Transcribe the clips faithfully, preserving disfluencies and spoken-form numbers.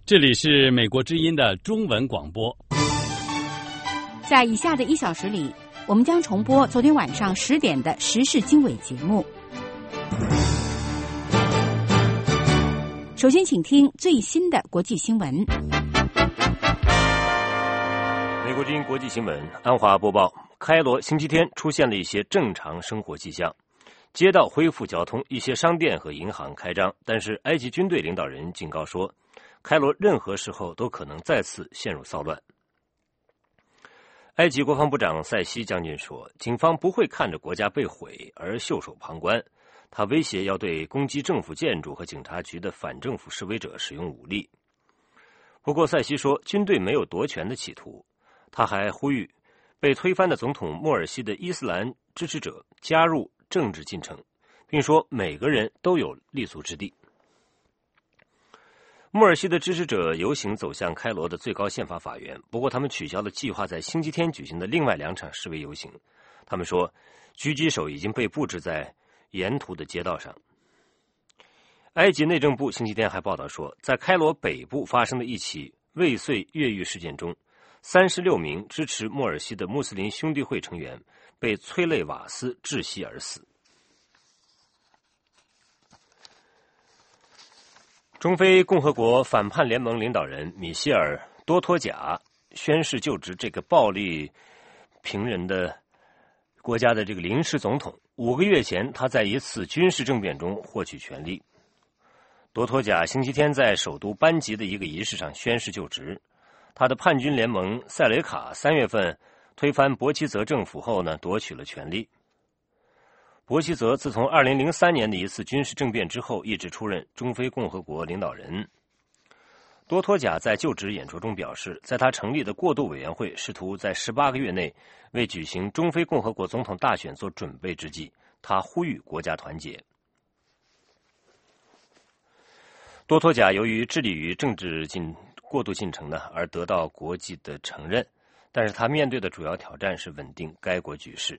这里是美国之音的中文广播。 在以下的一小时里，我们将重播昨天晚上十点的时事经纬节目。首先，请听最新的国际新闻。 美国之音国际新闻，安华播报：开罗星期天出现了一些正常生活迹象，街道恢复交通，一些商店和银行开张。但是，埃及军队领导人警告说，开罗任何时候都可能再次陷入骚乱。埃及国防部长塞西将军说，警方不会看着国家被毁而袖手旁观。他威胁要对攻击政府建筑和警察局的反政府示威者使用武力。不过，塞西说，军队没有夺权的企图。他还呼吁被推翻的总统莫尔西的伊斯兰支持者加入政治进程，并说每个人都有立足之地。莫尔西的支持者游行走向开罗的最高宪法法院，不过他们取消了计划在星期天举行的另外两场示威游行。他们说，狙击手已经被布置在沿途的街道上。埃及内政部星期天还报道说，在开罗北部发生的一起未遂越狱事件中，三十六名支持莫尔西的穆斯林兄弟会成员被催泪瓦斯窒息而死。中非共和国反叛联盟领导人米歇尔·多托贾宣誓就职这个暴力平人的国家的这个临时总统。五个月前，他在一次军事政变中获取权力。多托贾星期天在首都班吉的一个仪式上宣誓就职。他的叛军联盟塞雷卡三月份推翻博奇泽政府后呢，夺取了权力。博奇泽自从二零零三年的一次军事政变之后，一直出任中非共和国领导人。多托贾在就职演说中表示，在他成立的过渡委员会试图在十八个月内为举行中非共和国总统大选做准备之际，他呼吁国家团结。多托贾由于致力于政治进过渡进程呢，而得到国际的承认，但是他面对的主要挑战是稳定该国局势。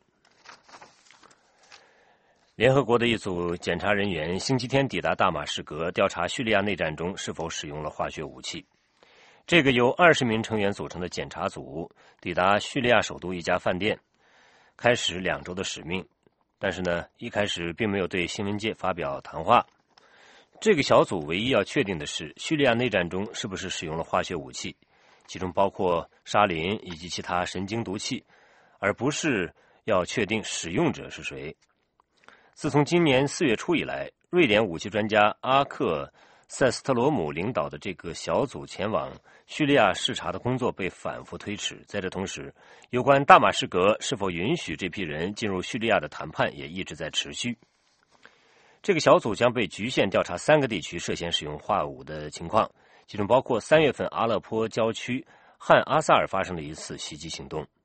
联合国的一组检查人员星期天抵达大马士革，调查叙利亚内战中是否使用了化学武器。这个由二十名成员组成的检查组抵达叙利亚首都一家饭店，开始两周的使命。但是呢，一开始并没有对新闻界发表谈话。这个小组唯一要确定的是，叙利亚内战中是不是使用了化学武器，其中包括沙林以及其他神经毒气，而不是要确定使用者是谁。自从今年四月初以来，瑞典武器专家阿克塞斯特罗姆领导的这个小组前往叙利亚视察的工作被反复推迟。在这同时，有关大马士革是否允许这批人进入叙利亚的谈判也一直在持续。这个小组将被局限调查三个地区涉嫌使用化武的情况，其中包括三月份阿勒颇郊区汉阿萨尔发生的一次袭击行动。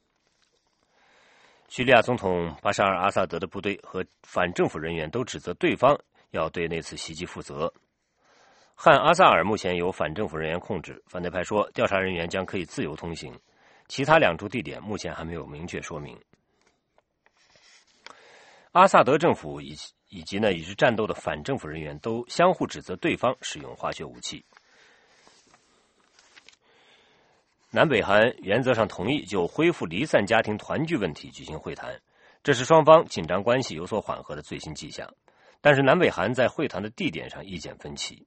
叙利亚总统巴沙尔·阿萨德的部队和反政府人员都指责对方要对那次袭击负责。汉阿萨尔目前由反政府人员控制，反对派说调查人员将可以自由通行，其他两处地点目前还没有明确说明。阿萨德政府以以及呢与之战斗的反政府人员都相互指责对方使用化学武器。南北韩原则上同意就恢复离散家庭团聚问题举行会谈，这是双方紧张关系有所缓和的最新迹象。但是南北韩在会谈的地点上意见分歧。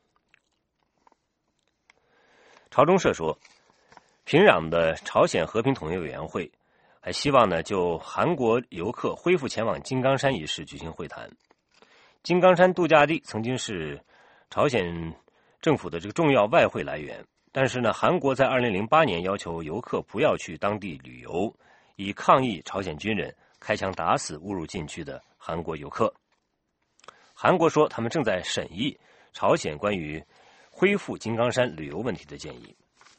朝中社说，平壤的朝鲜和平统一委员会还希望呢就韩国游客恢复前往金刚山一事举行会谈。金刚山度假地曾经是朝鲜政府的这个重要外汇来源，但是呢，韩国在二零零八年要求游客不要去当地旅游，以抗议朝鲜军人开枪打死误入禁区的韩国游客。韩国说他们正在审议朝鲜关于恢复金刚山旅游问题的建议。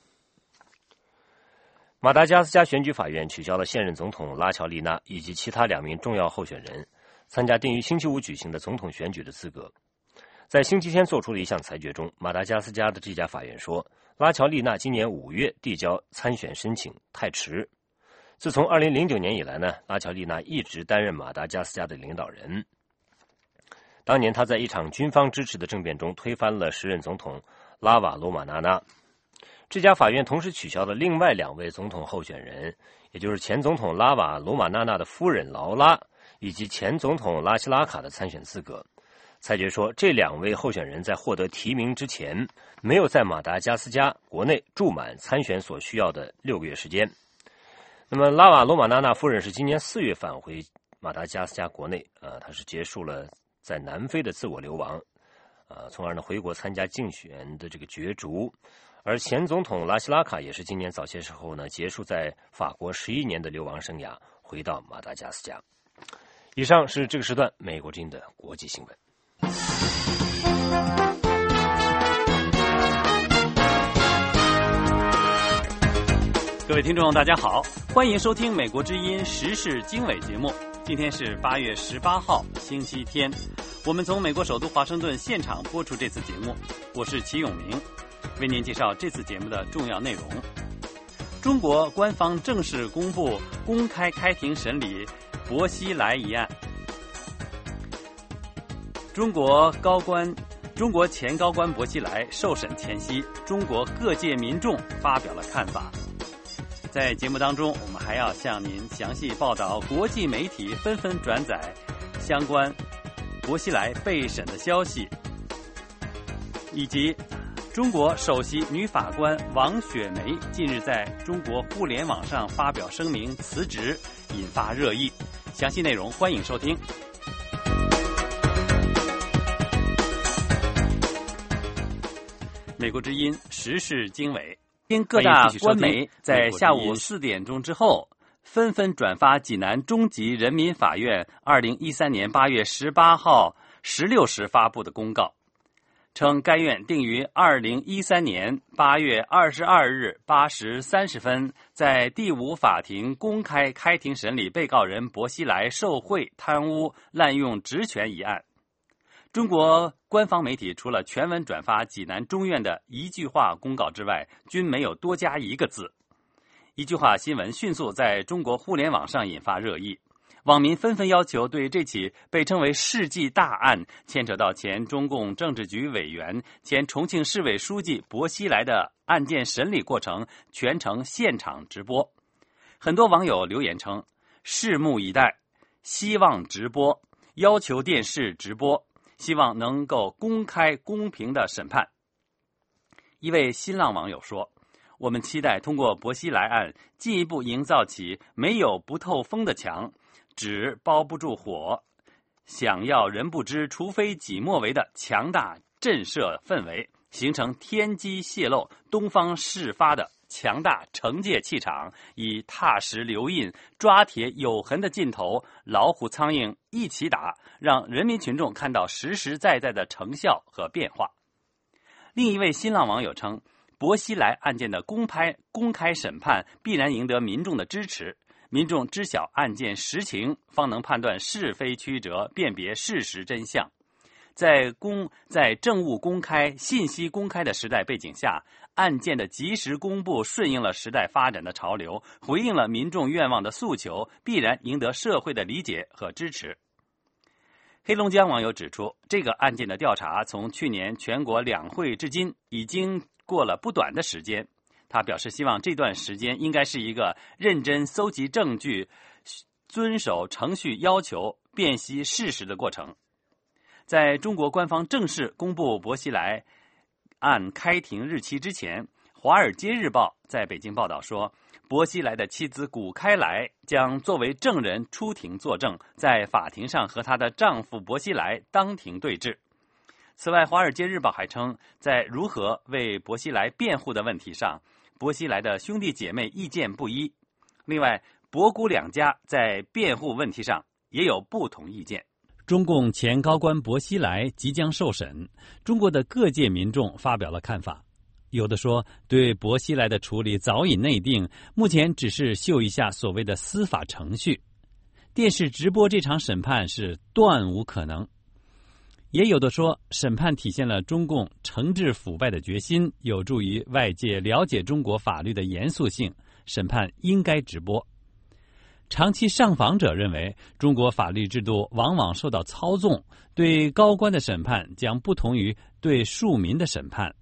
马达加斯加选举法院取消了现任总统拉乔丽娜以及其他两名重要候选人参加定于星期五举行的总统选举的资格。在星期天做出的一项裁决中，马达加斯加的这家法院说，拉乔丽娜今年五月递交参选申请太迟。自从二零零九年以来呢，拉乔丽娜一直担任马达加斯加的领导人。当年他在一场军方支持的政变中推翻了时任总统拉瓦罗马纳纳。这家法院同时取消了另外两位总统候选人，也就是前总统拉瓦罗马纳纳的夫人劳拉以及前总统拉希拉卡的参选资格。裁决说，这两位候选人在获得提名之前，没有在马达加斯加国内住满参选所需要的六个月时间。那么，拉瓦罗马纳纳夫人是今年四月返回马达加斯加国内，呃，她是结束了在南非的自我流亡，呃，从而呢回国参加竞选的这个角逐。而前总统拉希拉卡也是今年早些时候呢结束在法国十一年的流亡生涯，回到马达加斯加。以上是这个时段美国之音的国际新闻。 各位听众大家好，欢迎收听美国之音时事经纬节目。今天是八月十八号星期天，我们从美国首都华盛顿现场播出这次节目，我是齐永明，为您介绍这次节目的重要内容。中国官方正式公布公开开庭审理薄熙来一案。中国高官中国前高官薄熙来受审前夕，中国各界民众发表了看法。在节目当中，我们还要向您详细报道国际媒体纷纷转载相关薄熙来被审的消息，以及中国首席女法官王雪梅近日在中国互联网上发表声明辞职，引发热议。详细内容欢迎收听。美国之音时事经纬，因各大官媒在下午四点钟之后纷纷转发济南中级人民法院二零一三年八月十八号十六时发布的公告，称该院定于二零一三年八月二十二日八时三十分在第五法庭公开开庭审理被告人薄熙来受贿、贪污、滥用职权一案。中国官方媒体除了全文转发济南中院的一句话公告之外，均没有多加一个字。一句话新闻迅速在中国互联网上引发热议，网民纷纷要求对这起被称为世纪大案，牵扯到前中共政治局委员、前重庆市委书记薄熙来的案件审理过程全程现场直播。很多网友留言称，拭目以待，希望直播，要求电视直播，希望能够公开公平的审判。一位新浪网友说，我们期待通过薄熙来案进一步营造起没有不透风的墙，纸包不住火，想要人不知除非己莫为的强大震慑氛围，形成天机泄露东方事发的强大惩戒气场，以踏实留印、抓铁有痕的劲头，老虎苍蝇一起打，让人民群众看到实实在在的成效和变化。另一位新浪网友称，薄熙来案件的公开公开审判必然赢得民众的支持，民众知晓案件实情，方能判断是非曲折，辨别事实真相。在公在政务公开、信息公开的时代背景下，案件的及时公布顺应了时代发展的潮流，回应了民众愿望的诉求，必然赢得社会的理解和支持。黑龙江网友指出，这个案件的调查从去年全国两会至今已经过了不短的时间。他表示希望这段时间应该是一个认真搜集证据、遵守程序要求、辨析事实的过程。在中国官方正式公布薄熙来案开庭日期之前，《华尔街日报》在北京报道说，薄熙来的妻子谷开来将作为证人出庭作证，在法庭上和她的丈夫薄熙来当庭对质。此外，《华尔街日报》还称，在如何为薄熙来辩护的问题上，薄熙来的兄弟姐妹意见不一。另外，薄谷两家在辩护问题上也有不同意见。中共前高官薄熙来即将受审，中国的各界民众发表了看法。有的说，对薄熙来的处理早已内定，目前只是秀一下所谓的司法程序。电视直播这场审判是断无可能。也有的说，审判体现了中共惩治腐败的决心，有助于外界了解中国法律的严肃性，审判应该直播。长期上访者认为，中国法律制度往往受到操纵，对高官的审判将不同于对庶民的审判。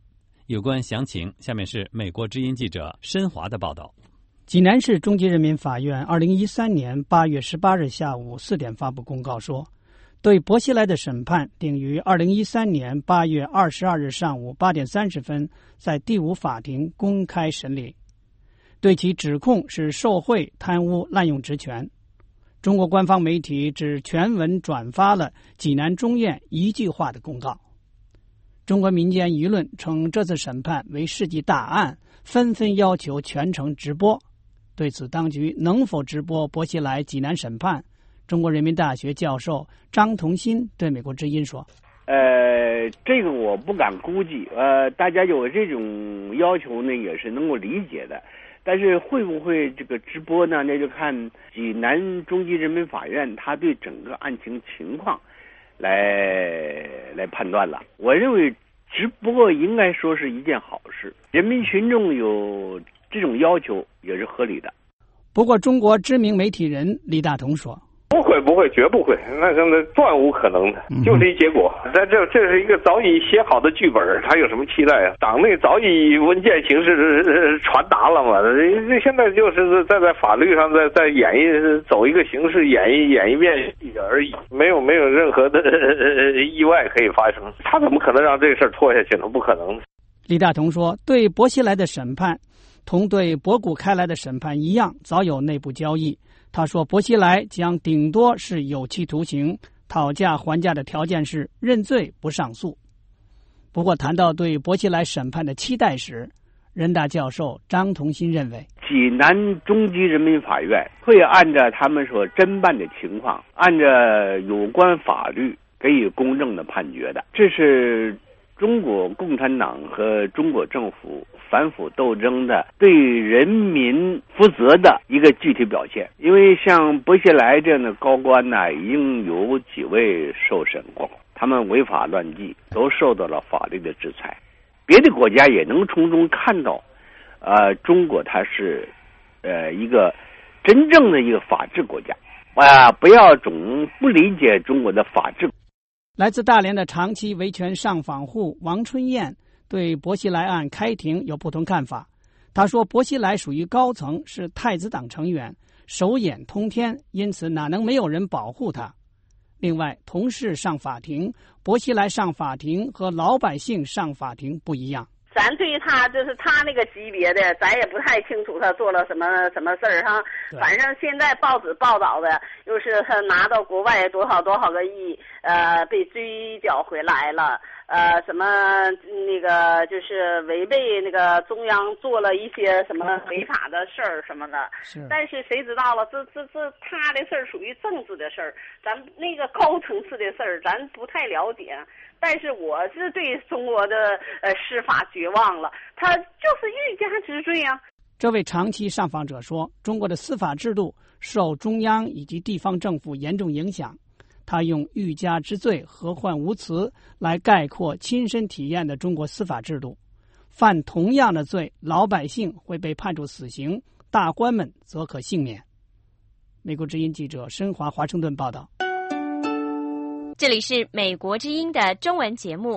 有关详情，下面是美国之音记者申华的报道。 济南市中级人民法院二零一三年八月十八日下午四点发布公告说，对薄熙来的审判定于二零一三年八月二十二日上午八点三十分在第五法庭公开审理，对其指控是受贿、贪污、滥用职权。中国官方媒体只全文转发了济南中院一句话的公告。中国民间舆论称这次审判为世纪大案，纷纷要求全程直播。对此，当局能否直播薄熙来济南审判？中国人民大学教授张同新对美国之音说： 呃，这个我不敢估计，呃，大家有这种要求呢，也是能够理解的。但是会不会这个直播呢？那就看济南中级人民法院他对整个案情情况来来判断了。我认为直播应该说是一件好事，人民群众有这种要求也是合理的。 不过，中国知名媒体人李大同说： 不会不会，绝不会，那真的断无可能的，就这结果。在这这是一个早已写好的剧本，他有什么期待啊？党内早已文件形式传达了嘛，这现在就是在在法律上在在演绎，走一个形式演一演一遍而已，没有没有任何的意外可以发生。他怎么可能让这个事儿拖下去呢？不可能。 李大同说，对薄熙来的审判同对博古开来的审判一样，早有内部交易。他说，薄熙来将顶多是有期徒刑，讨价还价的条件是认罪不上诉。不过，谈到对薄熙来审判的期待时，人大教授张同新认为， 济南中级人民法院会按照他们所侦办的情况，按照有关法律给予公正的判决的。这是中国共产党和中国政府反腐斗争的对人民负责的一个具体表现。因为像薄熙来这样的高官呢，已经有几位受审过，他们违法乱纪，都受到了法律的制裁。别的国家也能从中看到，呃，中国它是呃一个真正的一个法治国家啊、呃！不要总不理解中国的法治。 来自大连的长期维权上访户王春燕对薄熙来案开庭有不同看法。他说，薄熙来属于高层，是太子党成员，手眼通天，因此哪能没有人保护他。另外，同事上法庭，薄熙来上法庭和老百姓上法庭不一样。 咱对他就是他那个级别的，咱也不太清楚他做了什么什么事儿哈。反正现在报纸报道的，又是他拿到国外多少多少个亿，呃，被追缴回来了，呃，什么那个就是违背那个中央做了一些什么违法的事儿什么的。是。但是谁知道了，这这这他的事儿属于政治的事儿，咱那个高层次的事儿，咱不太了解。但是我是对中国的呃司法绝望了，他就是欲加之罪啊。 这位长期上访者说，中国的司法制度受中央以及地方政府严重影响。他用欲加之罪、何患无辞来概括亲身体验的中国司法制度。犯同样的罪，老百姓会被判处死刑，大官们则可幸免。美国之音记者申华华盛顿报道。 这里是美国之音的中文节目，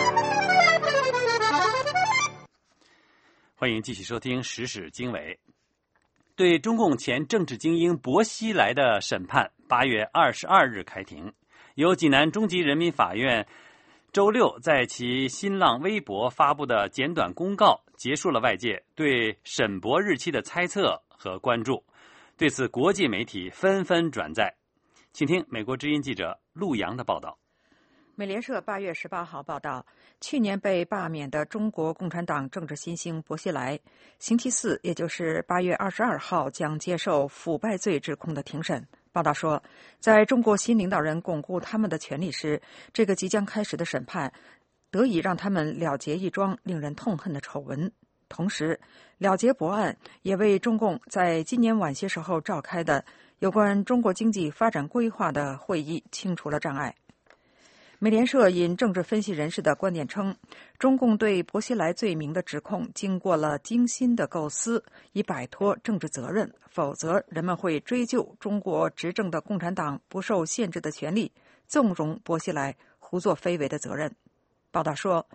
欢迎继续收听时事经纬。对中共前政治精英薄熙来的审判八月二十二日开庭，由济南中级人民法院周六在其新浪微博发布的简短公告，结束了外界对审驳日期的猜测和关注。对此，国际媒体纷纷转载。请听美国之音记者陆洋的报道。 美联社八月十八号报道，去年被罢免的中国共产党政治新星薄熙来，星期四，也就是八月二十二号将接受腐败罪指控的庭审。报道说，在中国新领导人巩固他们的权力时，这个即将开始的审判得以让他们了结一桩令人痛恨的丑闻。同时，了结薄案也为中共在今年晚些时候召开的有关中国经济发展规划的会议清除了障碍。美联社引政治分析人士的观点称，中共对薄熙来罪名的指控经过了精心的构思，以摆脱政治责任，否则人们会追究中国执政的共产党不受限制的权利，纵容薄熙来胡作非为的责任。报道说，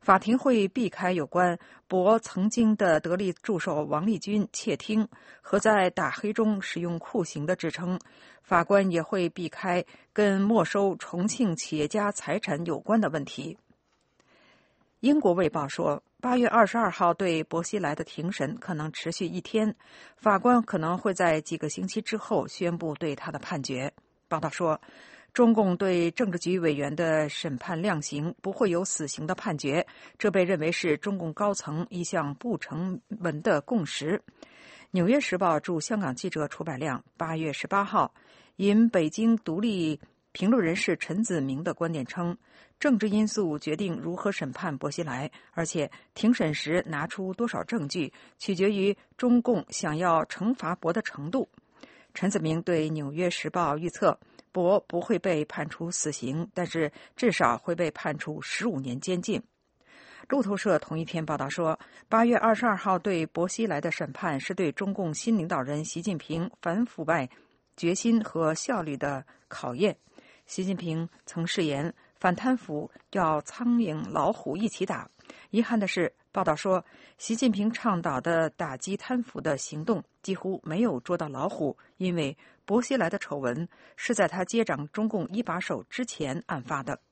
法庭会避开有关博曾经的得力助手王立军窃听和在打黑中使用酷刑的指称，法官也会避开跟没收重庆企业家财产有关的问题。英国卫报说，八月二十二号对薄熙来的庭审可能持续一天，法官可能会在几个星期之后宣布对他的判决。报道说，中共对政治局委员的审判量刑不会有死刑的判决，这被认为是中共高层一项不成文的共识。纽约时报驻香港记者楚百亮八月十八号引北京独立评论人士陈子明的观点称，政治因素决定如何审判薄熙来，而且庭审时拿出多少证据取决于中共想要惩罚薄的程度。陈子明对纽约时报预测，薄不会被判处死刑，但是至少会被判处十五年监禁。路透社同一天报道说，八月二十二号对薄熙来的审判是对中共新领导人习近平反腐败决心和效率的考验。习近平曾誓言反贪腐要苍蝇老虎一起打。遗憾的是，报道说，习近平倡导的打击贪腐的行动几乎没有捉到老虎，因为薄熙来的丑闻是在他接掌中共一把手之前案发的。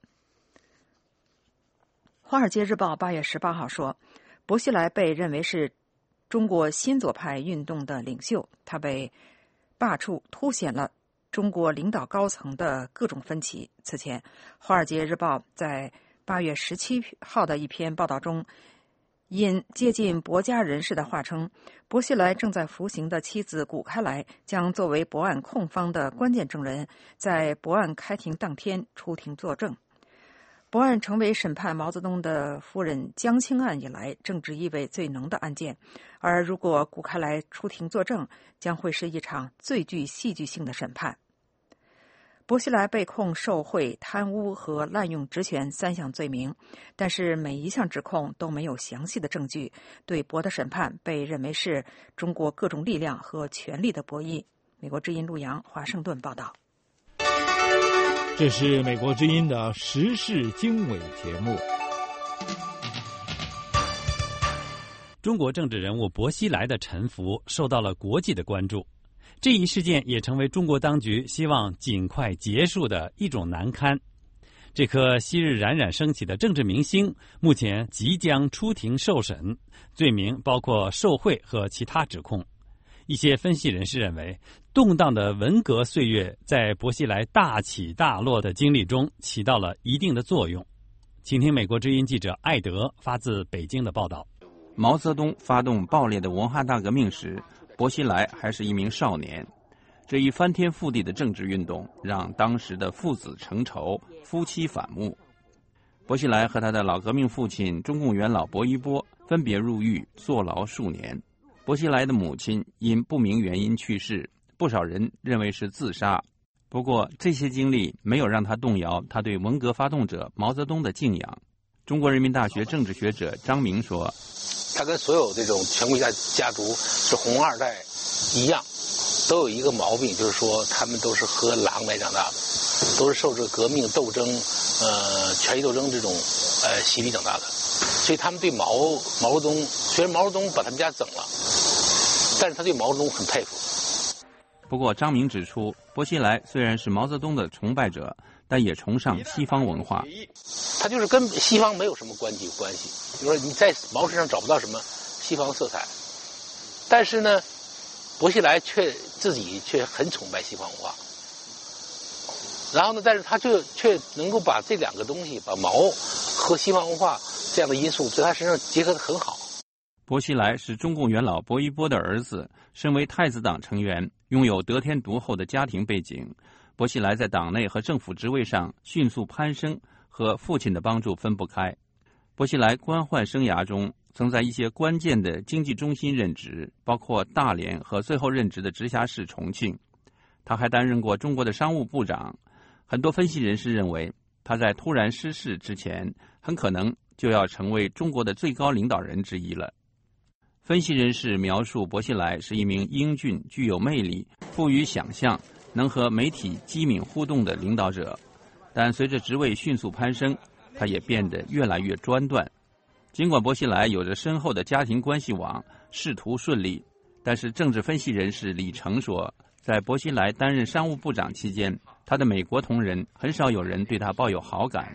华尔街日报八月十八号说，薄熙来被认为是中国新左派运动的领袖，他被罢黜凸显了中国领导高层的各种分歧。此前，华尔街日报在八月十七号的一篇报道中，引接近薄家人士的话称，薄熙来正在服刑的妻子古开来将作为薄案控方的关键证人，在薄案开庭当天出庭作证。薄案成为审判毛泽东的夫人江青案以来政治意味最浓的案件，而如果古开来出庭作证，将会是一场最具戏剧性的审判。薄熙来被控受贿、贪污和滥用职权三项罪名，但是每一项指控都没有详细的证据。对薄的审判被认为是中国各种力量和权力的博弈。美国之音陆洋华盛顿报道。 这是美国之音的时事经纬节目。 中国政治人物薄熙来的沉浮受到了国际的关注。这一事件也成为中国当局希望尽快结束的一种难堪。这颗昔日冉冉升起的政治明星目前即将出庭受审，罪名包括受贿和其他指控。一些分析人士认为，动荡的文革岁月在薄熙来大起大落的经历中起到了一定的作用。请听美国之音记者艾德发自北京的报道。 毛泽东发动暴烈的文化大革命时，薄熙来还是一名少年。这一翻天覆地的政治运动让当时的父子成仇，夫妻反目。薄熙来和他的老革命父亲中共元老薄一波分别入狱坐牢数年。薄熙来的母亲因不明原因去世，不少人认为是自杀。不过这些经历没有让他动摇他对文革发动者毛泽东的敬仰。中国人民大学政治学者张明说， 他跟所有这种权贵家家族是红二代一样，都有一个毛病，就是说他们都是喝狼奶长大的，都是受这个革命斗争、呃权力斗争这种呃洗礼长大的。所以他们对毛毛泽东，虽然毛泽东把他们家整了，但是他对毛泽东很佩服。 不过张明指出，薄熙来虽然是毛泽东的崇拜者，但也崇尚西方文化。 他就是跟西方没有什么关系关系，比如说你在毛身上找不到什么西方色彩，但是呢，薄熙来却自己却很崇拜西方文化。然后呢，但是他却却能够把这两个东西，把毛和西方文化这样的因素在他身上结合得很好。 薄熙来是中共元老薄一波的儿子，身为太子党成员，拥有得天独厚的家庭背景。薄熙来在党内和政府职位上迅速攀升，和父亲的帮助分不开。薄熙来官宦生涯中，曾在一些关键的经济中心任职，包括大连和最后任职的直辖市重庆。他还担任过中国的商务部长。很多分析人士认为，他在突然失势之前，很可能就要成为中国的最高领导人之一了。分析人士描述薄熙来是一名英俊、具有魅力、富于想象、能和媒体机敏互动的领导者，但随着职位迅速攀升，他也变得越来越专断。 尽管薄熙来有着深厚的家庭关系网，仕途顺利，但是政治分析人士李成说，在薄熙来担任商务部长期间，他的美国同仁很少有人对他抱有好感。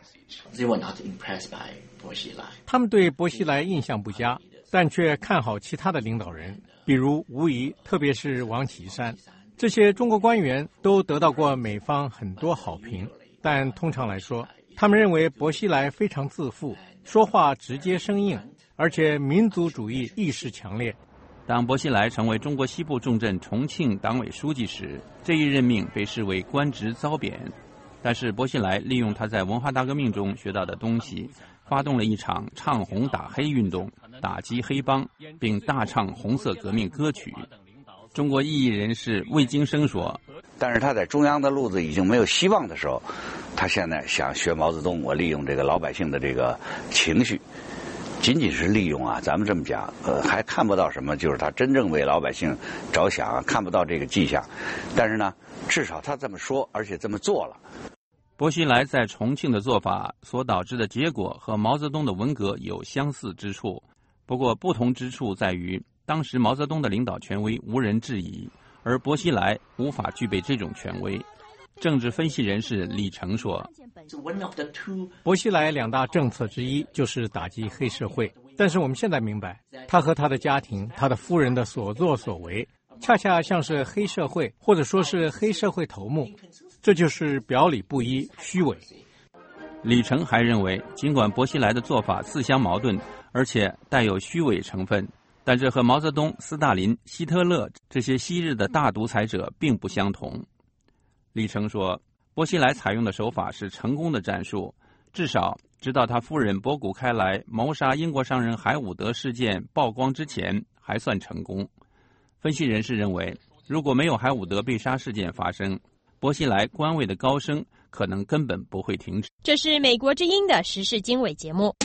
他们对薄熙来印象不佳，但却看好其他的领导人，比如吴仪，特别是王岐山。这些中国官员都得到过美方很多好评，但通常来说，他们认为薄熙来非常自负，说话直接生硬，而且民族主义意识强烈。 当薄熙来成为中国西部重镇重庆党委书记时，这一任命被视为官职遭贬。但是薄熙来利用他在文化大革命中学到的东西，发动了一场唱红打黑运动，打击黑帮，并大唱红色革命歌曲。中国异议人士魏京生说， 但是他在中央的路子已经没有希望的时候，他现在想学毛泽东，我利用这个老百姓的这个情绪，仅仅是利用啊，咱们这么讲，呃，还看不到什么，就是他真正为老百姓着想啊，看不到这个迹象。但是呢，至少他这么说，而且这么做了。 薄熙来在重庆的做法所导致的结果和毛泽东的文革有相似之处，不过不同之处在于，当时毛泽东的领导权威无人质疑，而薄熙来无法具备这种权威。政治分析人士李成说， 薄熙来两大政策之一就是打击黑社会，但是我们现在明白，他和他的家庭，他的夫人的所作所为，恰恰像是黑社会，或者说是黑社会头目，这就是表里不一、虚伪。 李成还认为，尽管薄熙来的做法自相矛盾，而且带有虚伪成分，但这和毛泽东、斯大林、希特勒这些昔日的大独裁者并不相同。李成说，薄熙来采用的手法是成功的战术，至少直到他夫人博古开来谋杀英国商人海伍德事件曝光之前还算成功。分析人士认为，如果没有海伍德被杀事件发生，薄熙来官位的高升可能根本不会停止。 这是美国之音的时事经纬节目。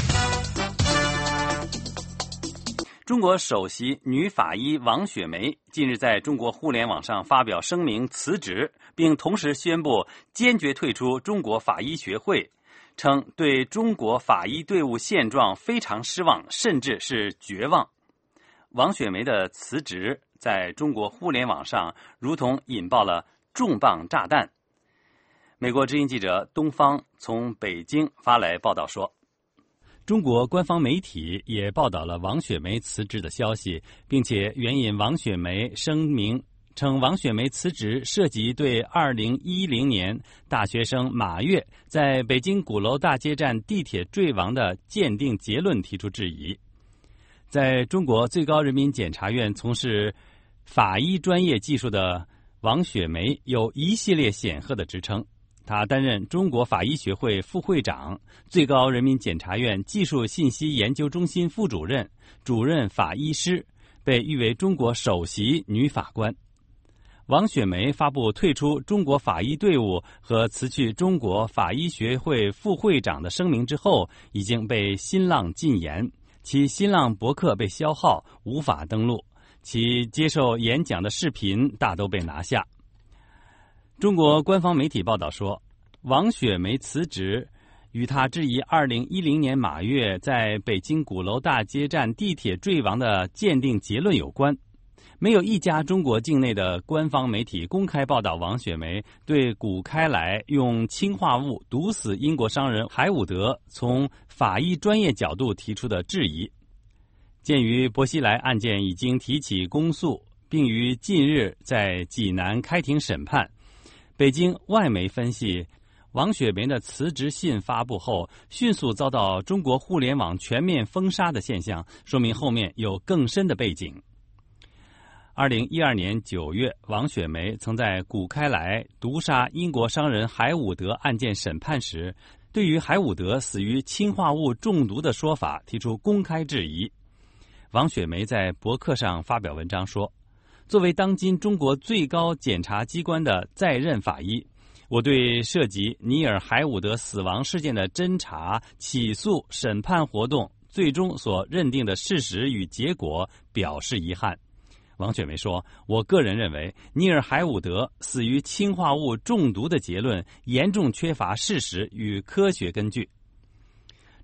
中国首席女法医王雪梅近日在中国互联网上发表声明辞职，并同时宣布坚决退出中国法医学会，称对中国法医队伍现状非常失望，甚至是绝望。王雪梅的辞职在中国互联网上如同引爆了重磅炸弹。美国之音记者东方从北京发来报道说，中国官方媒体也报道了王雪梅辞职的消息，并且援引王雪梅声明称，王雪梅辞职涉及对二零一零年大学生马跃在北京鼓楼大街站地铁坠亡的鉴定结论提出质疑。在中国最高人民检察院从事法医专业技术的王雪梅有一系列显赫的职称，他担任中国法医学会副会长、最高人民检察院技术信息研究中心副主任、主任法医师，被誉为中国首席女法官。王雪梅发布退出中国法医队伍和辞去中国法医学会副会长的声明之后，已经被新浪禁言，其新浪博客被消耗，无法登录，其接受演讲的视频大都被拿下。中国官方媒体报道说，王雪梅辞职与他质疑二零一零年马跃在北京鼓楼大街站地铁坠亡的鉴定结论有关。没有一家中国境内的官方媒体公开报道王雪梅对古开来用氰化物毒死英国商人海伍德从法医专业角度提出的质疑。鉴于薄熙来案件已经提起公诉，并于近日在济南开庭审判，北京外媒分析，王雪梅的辞职信发布后迅速遭到中国互联网全面封杀的现象，说明后面有更深的背景。二零一二年九月，王雪梅曾在古开来毒杀英国商人海伍德案件审判时，对于海伍德死于氰化物中毒的说法提出公开质疑。王雪梅在博客上发表文章说，作为当今中国最高检察机关的在任法医，我对涉及尼尔·海伍德死亡事件的侦查、起诉、审判活动最终所认定的事实与结果表示遗憾。王雪梅说，我个人认为尼尔·海伍德死于氰化物中毒的结论严重缺乏事实与科学根据。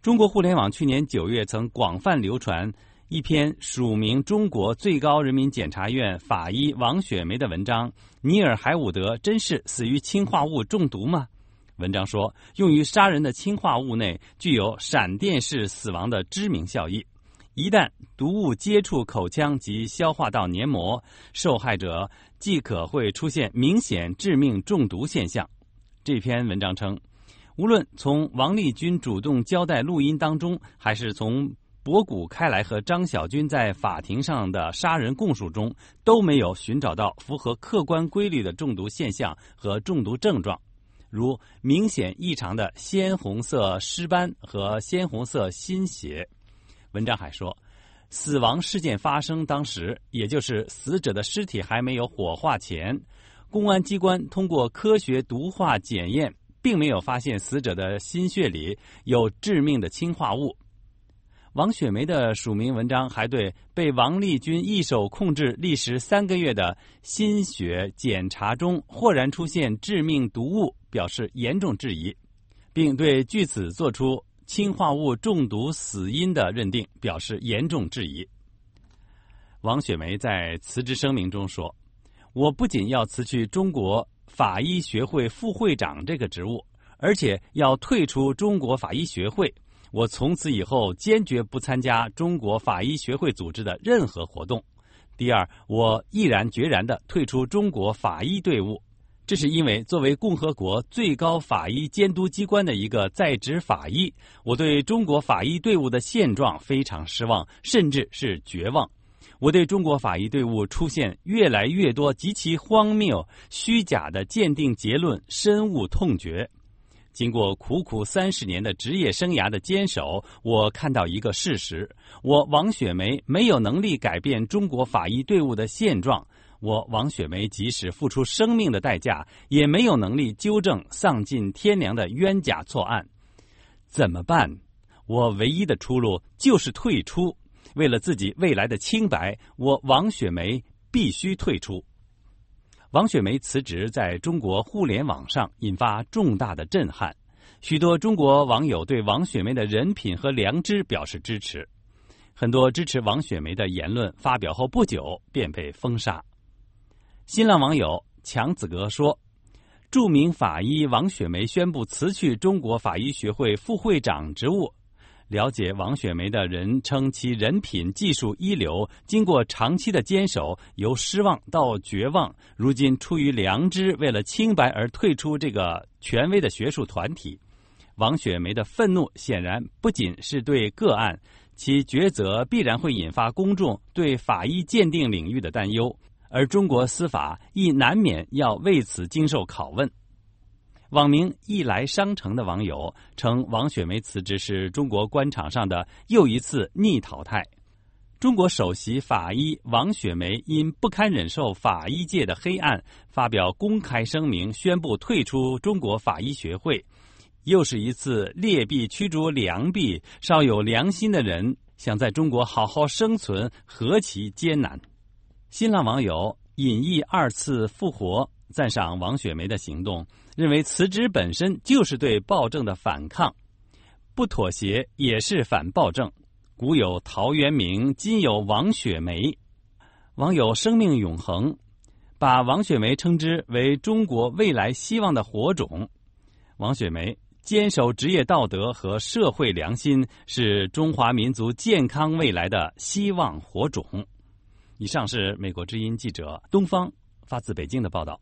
中国互联网去年九月曾广泛流传一篇署名中国最高人民检察院法医王雪梅的文章，尼尔海伍德真是死于氰化物中毒吗？文章说，用于杀人的氰化物内具有闪电式死亡的致命效益，一旦毒物接触口腔及消化道黏膜，受害者即可会出现明显致命中毒现象。这篇文章称，无论从王立军主动交代录音当中，还是从博古开来和张小军在法庭上的杀人供述中，都没有寻找到符合客观规律的中毒现象和中毒症状，如明显异常的鲜红色尸斑和鲜红色心血。文章还说，死亡事件发生当时，也就是死者的尸体还没有火化前，公安机关通过科学毒化检验，并没有发现死者的心血里有致命的氰化物。王雪梅的署名文章还对被王立军一手控制历时三个月的心血检查中豁然出现致命毒物表示严重质疑，并对据此作出氰化物中毒死因的认定表示严重质疑。王雪梅在辞职声明中说，我不仅要辞去中国法医学会副会长这个职务，而且要退出中国法医学会。我从此以后坚决不参加中国法医学会组织的任何活动。第二，我毅然决然地退出中国法医队伍。这是因为作为共和国最高法医监督机关的一个在职法医，我对中国法医队伍的现状非常失望，甚至是绝望。我对中国法医队伍出现越来越多极其荒谬、虚假的鉴定结论深恶痛绝。经过苦苦三十年的职业生涯的坚守，我看到一个事实：我王雪梅没有能力改变中国法医队伍的现状。我王雪梅即使付出生命的代价，也没有能力纠正丧尽天良的冤假错案。怎么办？我唯一的出路就是退出。为了自己未来的清白，我王雪梅必须退出。王雪梅辞职在中国互联网上引发重大的震撼，许多中国网友对王雪梅的人品和良知表示支持。很多支持王雪梅的言论发表后不久便被封杀。新浪网友强子格说，著名法医王雪梅宣布辞去中国法医学会副会长职务。了解王雪梅的人称其人品技术一流，经过长期的坚守，由失望到绝望，如今出于良知，为了清白而退出这个权威的学术团体。王雪梅的愤怒显然不仅是对个案，其抉择必然会引发公众对法医鉴定领域的担忧，而中国司法亦难免要为此经受拷问。网名一来商城的网友称，王雪梅辞职是中国官场上的又一次逆淘汰。中国首席法医王雪梅因不堪忍受法医界的黑暗，发表公开声明，宣布退出中国法医学会，又是一次劣币驱逐良币，稍有良心的人想在中国好好生存，何其艰难。新浪网友隐逸二次复活赞赏王雪梅的行动，认为辞职本身就是对暴政的反抗，不妥协也是反暴政。古有陶渊明，今有王雪梅。网友生命永恒把王雪梅称之为中国未来希望的火种。王雪梅坚守职业道德和社会良心，是中华民族健康未来的希望火种。以上是美国之音记者东方发自北京的报道。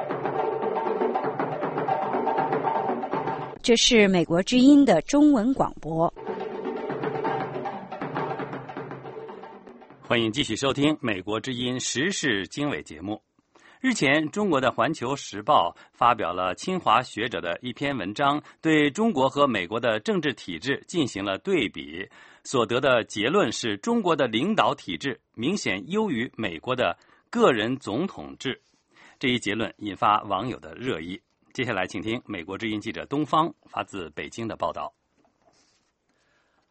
这是美国之音的中文广播。 欢迎继续收听美国之音时事经纬节目。日前，中国的《环球时报》发表了清华学者的一篇文章，对中国和美国的政治体制进行了对比，所得的结论是中国的领导体制明显优于美国的个人总统制。这一结论引发网友的热议。接下来请听美国之音记者东方发自北京的报道。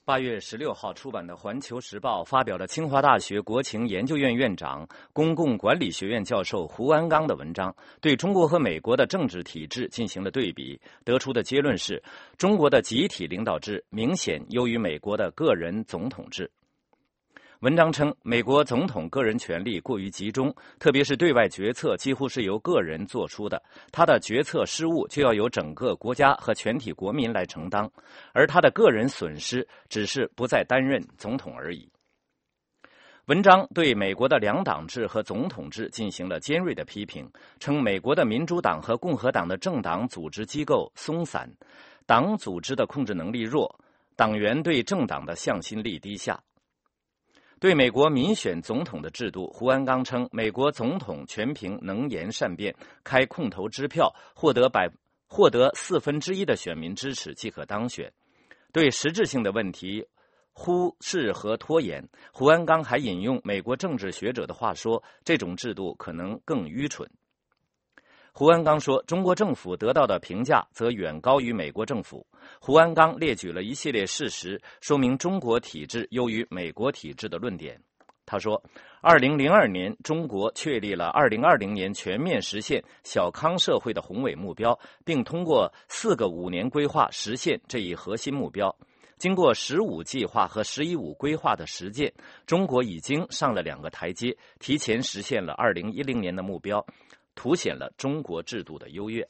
八月十六号出版的《环球时报》发表了清华大学国情研究院院长、公共管理学院教授胡安刚的文章，对中国和美国的政治体制进行了对比，得出的结论是，中国的集体领导制明显优于美国的个人总统制。文章称，美国总统个人权力过于集中，特别是对外决策几乎是由个人做出的，他的决策失误就要由整个国家和全体国民来承担，而他的个人损失只是不再担任总统而已。文章对美国的两党制和总统制进行了尖锐的批评，称美国的民主党和共和党的政党组织机构松散，党组织的控制能力弱，党员对政党的向心力低下。对美国民选总统的制度，胡安刚称，美国总统全凭能言善辩，开空头支票，获得百获得四分之一的选民支持即可当选。对实质性的问题忽视和拖延，胡安刚还引用美国政治学者的话说，这种制度可能更愚蠢。胡安刚说，中国政府得到的评价则远高于美国政府。胡安刚列举了一系列事实，说明中国体制优于美国体制的论点。他说，二零零二年中国确立了二零二零年全面实现小康社会的宏伟目标，并通过四个五年规划实现这一核心目标。经过十五计划和十一五规划的实践，中国已经上了两个台阶，提前实现了二零一零年的目标，凸显了中国制度的优越。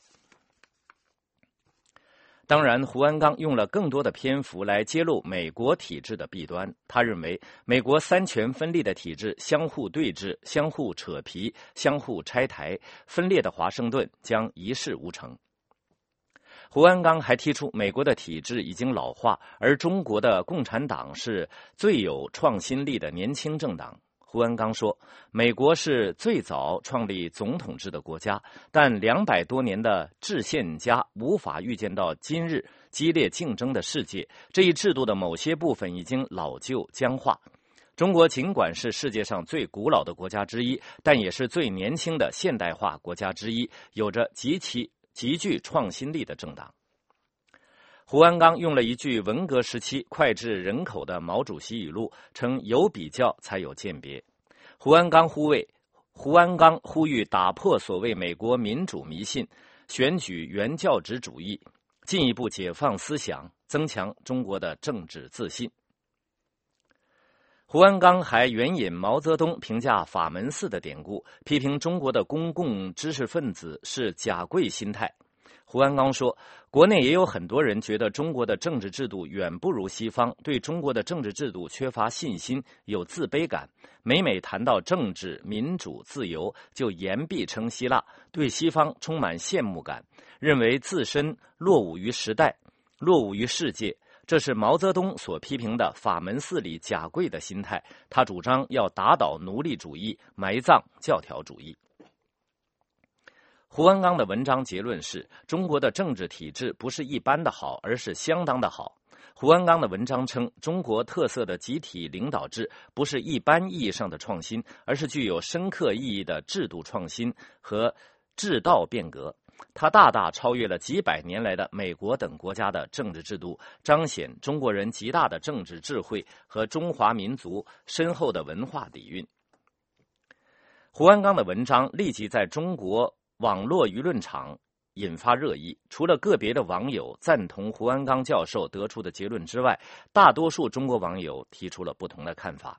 当然，胡安刚用了更多的篇幅来揭露美国体制的弊端。他认为，美国三权分立的体制相互对峙、相互扯皮、相互拆台，分裂的华盛顿将一事无成。胡安刚还提出，美国的体制已经老化，而中国的共产党是最有创新力的年轻政党。胡安刚说，美国是最早创立总统制的国家，但两百多年的制宪家无法预见到今日激烈竞争的世界，这一制度的某些部分已经老旧僵化。中国尽管是世界上最古老的国家之一，但也是最年轻的现代化国家之一，有着极其极具创新力的政党。胡安刚用了一句文革时期脍炙人口的毛主席语录，称有比较才有鉴别。胡安刚呼吁胡安刚呼吁打破所谓美国民主迷信，选举原教旨主义，进一步解放思想，增强中国的政治自信。胡安刚还援引毛泽东评价法门寺的典故，批评中国的公共知识分子是假贵心态。胡安刚说，国内也有很多人觉得中国的政治制度远不如西方，对中国的政治制度缺乏信心，有自卑感，每每谈到政治、民主、自由，就言必称希腊，对西方充满羡慕感，认为自身落伍于时代，落伍于世界。这是毛泽东所批评的法门寺里假贵的心态，他主张要打倒奴隶主义，埋葬教条主义。胡安刚的文章结论是，中国的政治体制不是一般的好，而是相当的好。胡安刚的文章称，中国特色的集体领导制不是一般意义上的创新，而是具有深刻意义的制度创新和制道变革。它大大超越了几百年来的美国等国家的政治制度，彰显中国人极大的政治智慧和中华民族深厚的文化底蕴。胡安刚的文章立即在中国网络舆论场引发热议，除了个别的网友赞同胡安刚教授得出的结论之外，大多数中国网友提出了不同的看法。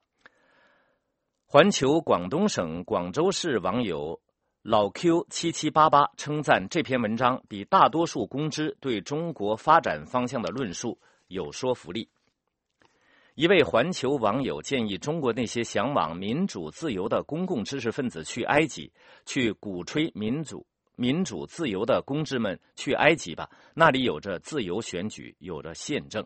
环球广东省广州市网友老 Q 七七八八称赞这篇文章比大多数公知对中国发展方向的论述有说服力。一位环球网友建议中国那些向往民主自由的公共知识分子去埃及，去鼓吹民主民主自由的公知们去埃及吧，那里有着自由选举，有着宪政。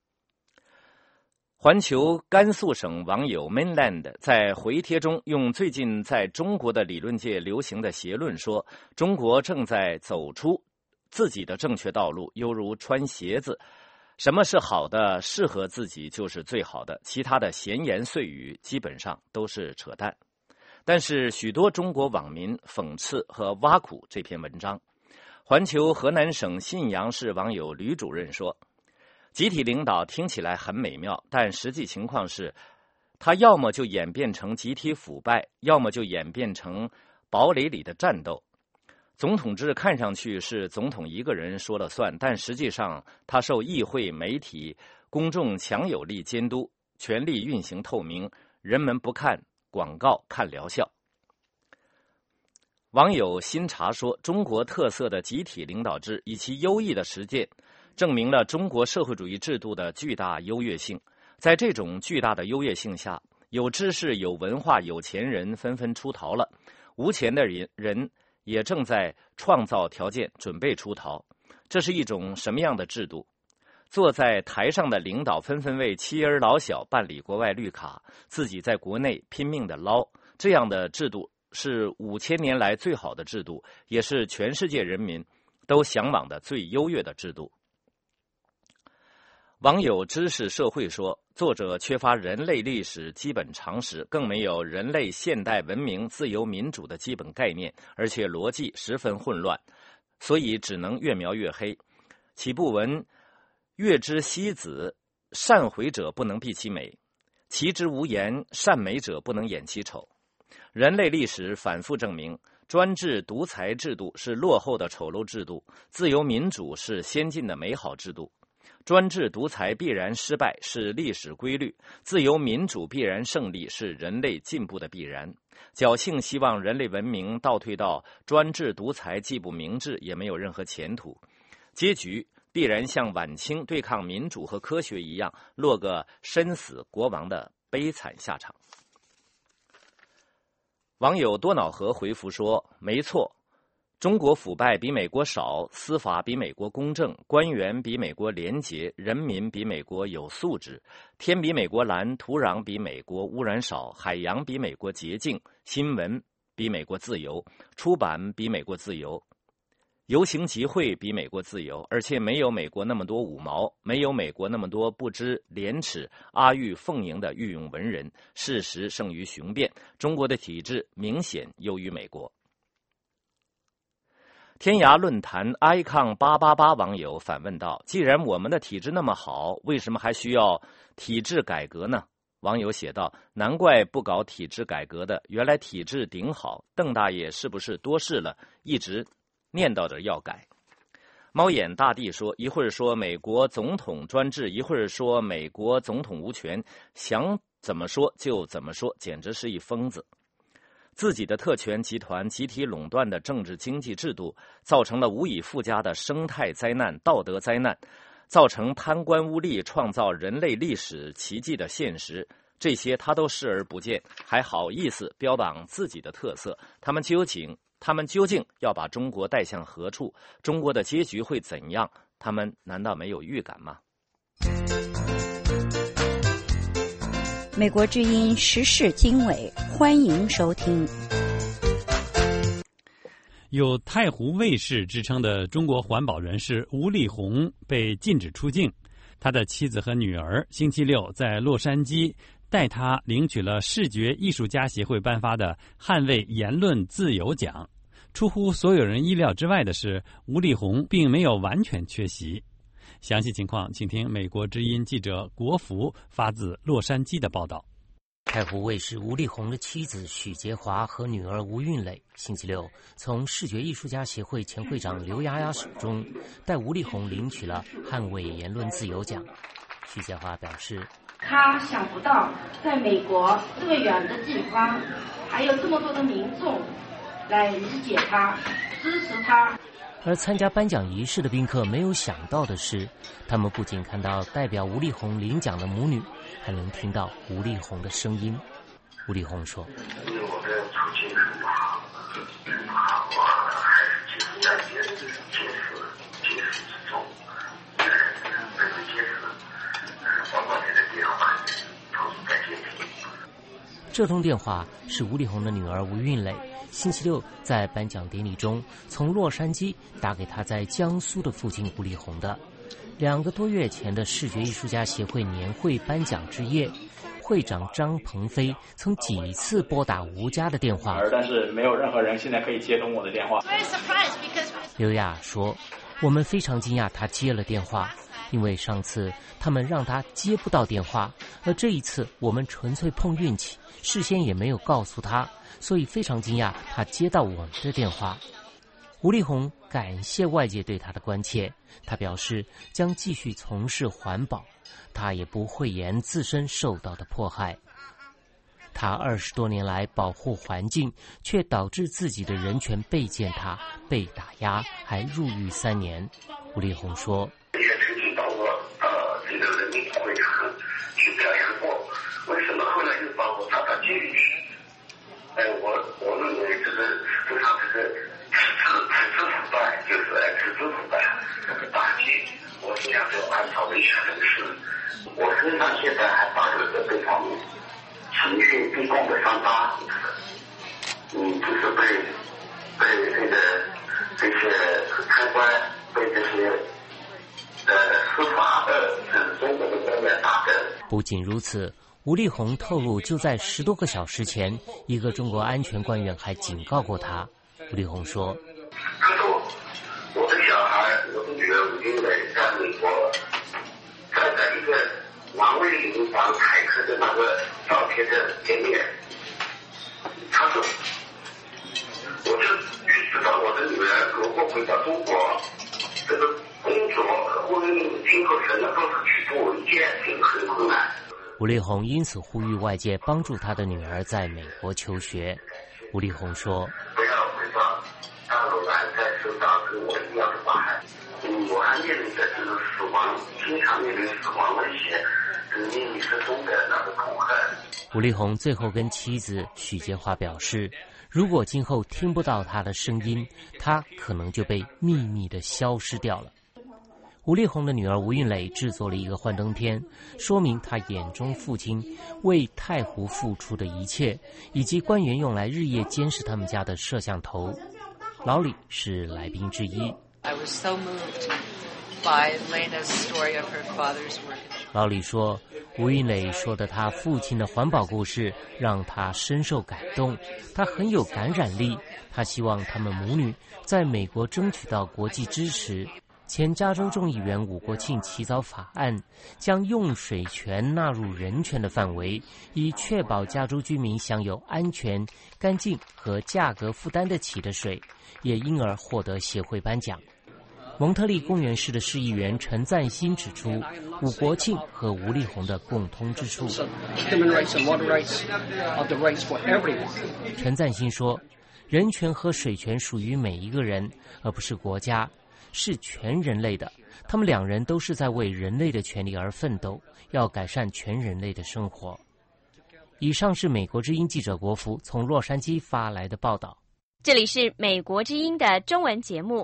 环球甘肃省网友 Mainland 在回帖中用最近在中国的理论界流行的邪论说，中国正在走出自己的正确道路，犹如穿鞋子，什么是好的，适合自己就是最好的，其他的闲言碎语基本上都是扯淡。但是许多中国网民讽刺和挖苦这篇文章。环球河南省信阳市网友吕主任说， 集体领导听起来很美妙，但实际情况是，它要么就演变成集体腐败，要么就演变成堡垒里的战斗。总统制看上去是总统一个人说了算，但实际上他受议会、媒体、公众强有力监督，权力运行透明，人们不看广告，看疗效。网友新茶说，中国特色的集体领导制以其优异的实践，证明了中国社会主义制度的巨大优越性。在这种巨大的优越性下，有知识、有文化、有钱人纷纷出逃了，无钱的人人也正在创造条件，准备出逃。这是一种什么样的制度？坐在台上的领导纷纷为妻儿老小办理国外绿卡，自己在国内拼命的捞。这样的制度是五千年来最好的制度，也是全世界人民都向往的最优越的制度。网友知识社会说，作者缺乏人类历史基本常识，更没有人类现代文明自由民主的基本概念，而且逻辑十分混乱，所以只能越描越黑。岂不闻月之西子，善毁者不能避其美，其之无言，善美者不能掩其丑。人类历史反复证明，专制独裁制度是落后的丑陋制度，自由民主是先进的美好制度。专制独裁必然失败，是历史规律；自由民主必然胜利，是人类进步的必然。侥幸希望人类文明倒退到专制独裁既不明智，也没有任何前途，结局必然像晚清对抗民主和科学一样，落个身死国亡的悲惨下场。网友多瑙河回复说，没错，中国腐败比美国少，司法比美国公正，官员比美国廉洁，人民比美国有素质，天比美国蓝，土壤比美国污染少，海洋比美国洁净，新闻比美国自由，出版比美国自由，游行集会比美国自由，而且没有美国那么多五毛，没有美国那么多不知廉耻、阿谀奉迎的御用文人。事实胜于雄辩，中国的体制明显优于美国。天涯论坛 icon 八八八网友反问道，既然我们的体制那么好，为什么还需要体制改革呢？网友写道，难怪不搞体制改革的，原来体制顶好，邓大爷是不是多事了，一直念叨着要改。猫眼大帝说，一会儿说美国总统专制，一会儿说美国总统无权，想怎么说就怎么说，简直是一疯子。自己的特权集团集体垄断的政治经济制度，造成了无以复加的生态灾难、道德灾难，造成贪官污吏创造人类历史奇迹的现实，这些他都视而不见，还好意思标榜自己的特色。他们究竟他们究竟要把中国带向何处？中国的结局会怎样？他们难道没有预感吗？ 美国之音时事经纬，欢迎收听。 有太湖卫士之称的中国环保人士吴立红被禁止出境，他的妻子和女儿星期六在洛杉矶带他领取了视觉艺术家协会颁发的捍卫言论自由奖。出乎所有人意料之外的是，吴立红并没有完全缺席。详细情况请听美国之音记者国福发自洛杉矶的报道。 太湖卫视吴立红的妻子许洁华和女儿吴韵蕾星期六从视觉艺术家协会前会长刘丫丫手中带吴立红领取了捍卫言论自由奖。许洁华表示， 他想不到在美国这么远的地方还有这么多的民众来理解他、支持他。 而参加颁奖仪式的宾客没有想到的是，他们不仅看到代表吴立红领奖的母女，还能听到吴立红的声音。吴立红说， 因为我的处境很不好，很不好，我还是尽量接接受接受之中，呃，这个接受呃广告台的电话，同时在接听。 这通电话是吴立红的女儿吴韵蕾星期六在颁奖典礼中从洛杉矶打给他在江苏的父亲吴立红的。两个多月前的视觉艺术家协会年会颁奖之夜，会长张鹏飞曾几次拨打吴家的电话， 但是没有任何人现在可以接通我的电话。 刘亚说，我们非常惊讶他接了电话， 因为上次他们让他接不到电话，而这一次我们纯粹碰运气，事先也没有告诉他，所以非常惊讶他接到我们的电话。吴立红感谢外界对他的关切，他表示将继续从事环保，他也不讳言自身受到的迫害。他二十多年来保护环境，却导致自己的人权被践踏、被打压，还入狱三年。吴立红说：“ 也曾经到过呃这个人民会堂去表扬过，为什么后来又把我抓到监狱去？哎，我我认为这个实际上这个此次此次腐败就是哎此次腐败打击我这样的环保维权人士，我身上现在还挂着这这方面。”情绪逼供的伤疤，嗯，就是被被这个这些贪官，被这些呃司法的呃中国的官员打的。 不仅如此，吴立红透露，就在十多个小时前，一个中国安全官员还警告过他。吴立红说：“ 可是我我的小孩，我的女儿吴英磊在美国，站在一个王卫林当台客的那个照片的前面，他说，我就知道我的女儿如果回到中国，这个工作和婚姻今后什么都是举步维艰，挺很困难。” 吴立红因此呼吁外界帮助他的女儿在美国求学。吴立红说：“ 不要回到大陆来，再受到跟我一样的迫害。嗯，我还面临着这个死亡，经常面临死亡威胁。”秘密之中的那个恐吓。 吴立红最后跟妻子许洁华表示，如果今后听不到他的声音，他可能就被秘密地消失掉了。吴立红的女儿吴韵蕾制作了一个幻灯片，说明他眼中父亲为太湖付出的一切，以及官员用来日夜监视他们家的摄像头。老李是来宾之一。 I was so moved by Lena's story of her father's work. 老李说，吴韵蕾说的他父亲的环保故事让他深受感动，他很有感染力，他希望他们母女在美国争取到国际支持。前加州众议员伍国庆起草法案，将用水权纳入人权的范围，以确保加州居民享有安全、干净和价格负担得起的水，也因而获得协会颁奖。蒙特利公园市的市议员陈赞新指出，伍国庆和吴立红的共通之处。陈赞新说，人权和水权属于每一个人，而不是国家，是全人类的。他们两人都是在为人类的权利而奋斗，要改善全人类的生活。以上是美国之音记者国福从洛杉矶发来的报道。 这里是美国之音的中文节目。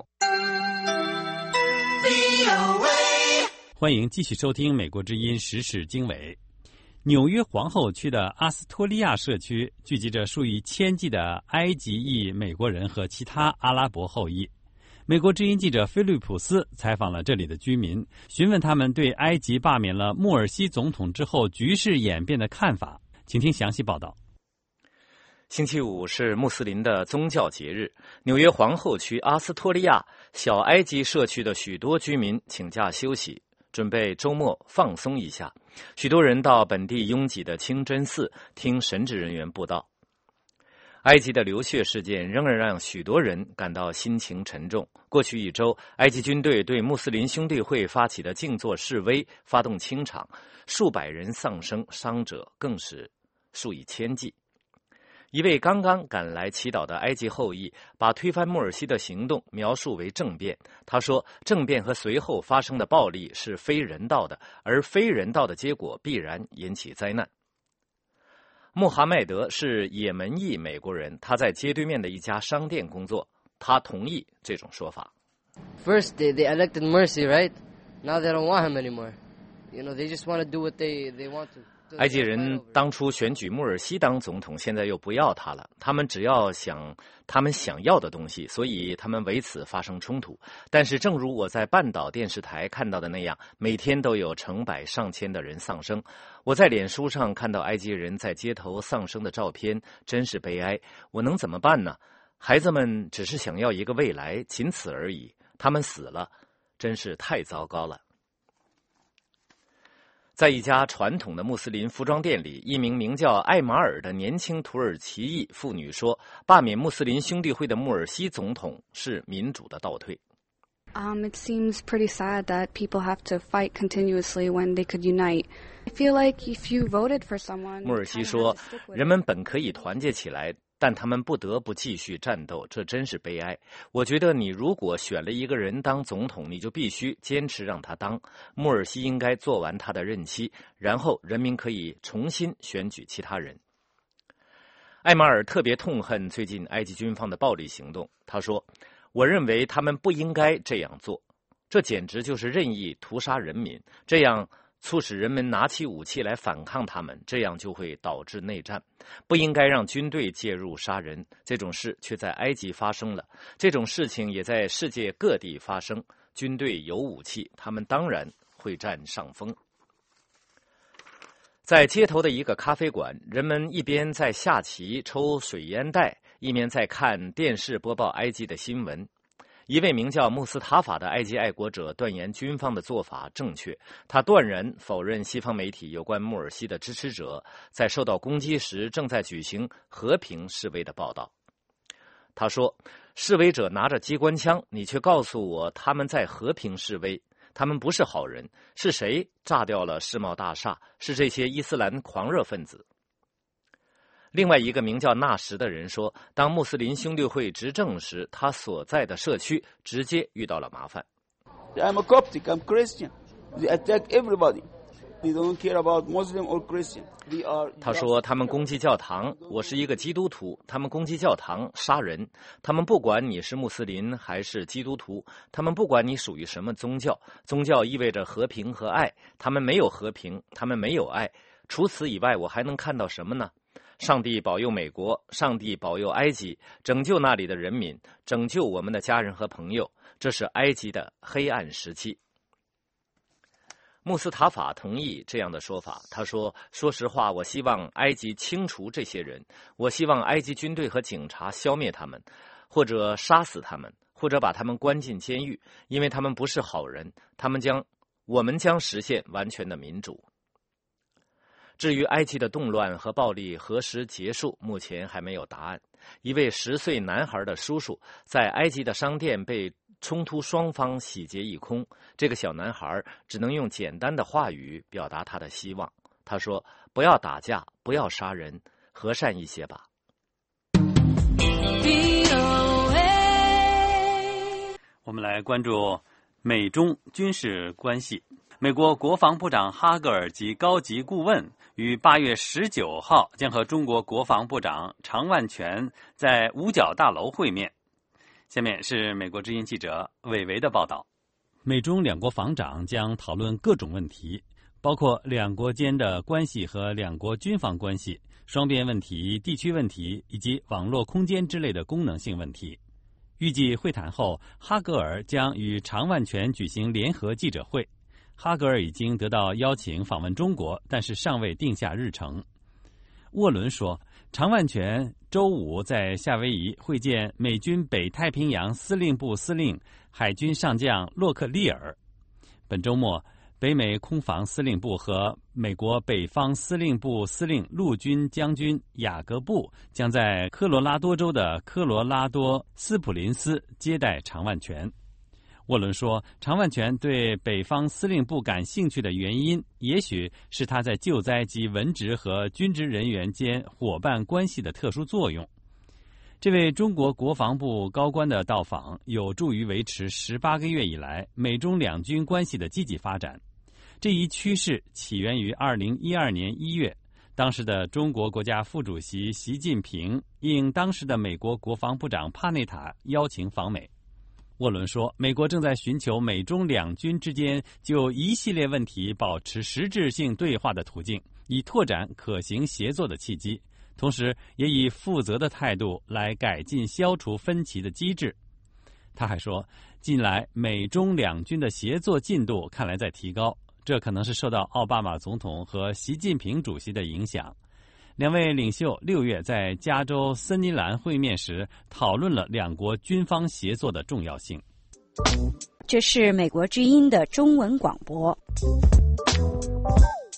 欢迎继续收听美国之音时事经纬。纽约皇后区的阿斯托利亚社区聚集着数以千计的埃及裔美国人和其他阿拉伯后裔。美国之音记者菲利普斯采访了这里的居民，询问他们对埃及罢免了穆尔西总统之后局势演变的看法。请听详细报道。 星期五是穆斯林的宗教节日，纽约皇后区阿斯托利亚小埃及社区的许多居民请假休息，准备周末放松一下。许多人到本地拥挤的清真寺听神职人员布道。埃及的流血事件仍然让许多人感到心情沉重。过去一周，埃及军队对穆斯林兄弟会发起的静坐示威发动清场，数百人丧生，伤者更是数以千计。一位刚刚赶来祈祷的埃及后裔把推翻穆尔西的行动描述为政变。他说，政变和随后发生的暴力是非人道的，而非人道的结果必然引起灾难。穆罕默德是也门裔美国人，他在街对面的一家商店工作。他同意这种说法。 First, they, they elected Morsi, right? Now they don't want him anymore. You know, they just want to do what they, they want to. 埃及人当初选举穆尔西当总统，现在又不要他了。他们只要想他们想要的东西，所以他们为此发生冲突。但是正如我在半岛电视台看到的那样，每天都有成百上千的人丧生。我在脸书上看到埃及人在街头丧生的照片，真是悲哀。我能怎么办呢？孩子们只是想要一个未来，仅此而已。他们死了，真是太糟糕了。 在一家传统的穆斯林服装店里，一名名叫艾马尔的年轻土耳其裔妇女说，罢免穆斯林兄弟会的穆尔西总统是民主的倒退。 Um, it seems pretty sad that people have to fight continuously when they could unite. I feel like if you voted for someone... 穆尔西说，人们本可以团结起来，但他们不得不继续战斗，这真是悲哀。我觉得你如果选了一个人当总统，你就必须坚持让他当。穆尔西应该做完他的任期，然后人民可以重新选举其他人。艾马尔特别痛恨最近埃及军方的暴力行动，他说，我认为他们不应该这样做，这简直就是任意屠杀人民，这样促使人们拿起武器来反抗他们，这样就会导致内战。不应该让军队介入杀人，这种事却在埃及发生了，这种事情也在世界各地发生。军队有武器，他们当然会占上风。在街头的一个咖啡馆，人们一边在下棋抽水烟袋，一面在看电视播报埃及的新闻。一位名叫穆斯塔法的埃及爱国者断言军方的做法正确，他断然否认西方媒体有关穆尔西的支持者在受到攻击时正在举行和平示威的报道。他说，示威者拿着机关枪，你却告诉我他们在和平示威，他们不是好人。是谁炸掉了世贸大厦？是这些伊斯兰狂热分子。另外一个名叫纳什的人说，当穆斯林兄弟会执政时，他所在的社区直接遇到了麻烦。 I'm a Coptic, I'm Christian. They attack everybody. They don't care about Muslim or Christian. They are... 他说，他们攻击教堂，我是一个基督徒，他们攻击教堂，杀人。他们不管你是穆斯林还是基督徒，他们不管你属于什么宗教，宗教意味着和平和爱，他们没有和平，他们没有爱。除此以外，我还能看到什么呢？上帝保佑美国，上帝保佑埃及，拯救那里的人民，拯救我们的家人和朋友。这是埃及的黑暗时期。穆斯塔法同意这样的说法，他说，说实话，我希望埃及清除这些人，我希望埃及军队和警察消灭他们，或者杀死他们，或者把他们关进监狱，因为他们不是好人，他们将我们将实现完全的民主。至于埃及的动乱和暴力何时结束，目前还没有答案。一位十岁男孩的叔叔在埃及的商店被冲突双方洗劫一空，这个小男孩只能用简单的话语表达他的希望。他说，不要打架，不要杀人，和善一些吧。 我们来关注美中军事关系。美国国防部长哈格尔及高级顾问于八月十九号将和中国国防部长常万全在五角大楼会面。下面是美国之音记者韦维的报道。美中两国防长将讨论各种问题，包括两国间的关系和两国军防关系、双边问题、地区问题以及网络空间之类的功能性问题。预计会谈后，哈格尔将与常万全举行联合记者会。哈格尔已经得到邀请访问中国，但是尚未定下日程。沃伦说，常万全周五在夏威夷会见美军北太平洋司令部司令海军上将洛克利尔。本周末，北美空防司令部和美国北方司令部司令陆军将军雅各布将在科罗拉多州的科罗拉多斯普林斯接待常万全。沃伦说，常万全对北方司令部感兴趣的原因，也许是他在救灾及文职和军职人员间伙伴关系的特殊作用。这位中国国防部高官的到访，有助于维持十八个月以来美中两军关系的积极发展。这一趋势起源于二零一二年一月，当时的中国国家副主席习近平应当时的美国国防部长帕内塔邀请访美。沃伦说，美国正在寻求美中两军之间就一系列问题保持实质性对话的途径，以拓展可行协作的契机，同时也以负责的态度来改进消除分歧的机制。他还说，近来美中两军的协作进度看来在提高，这可能是受到奥巴马总统和习近平主席的影响。两位领袖六月在加州森林兰会面时讨论了两国军方协作的重要性。 这是美国之音的中文广播。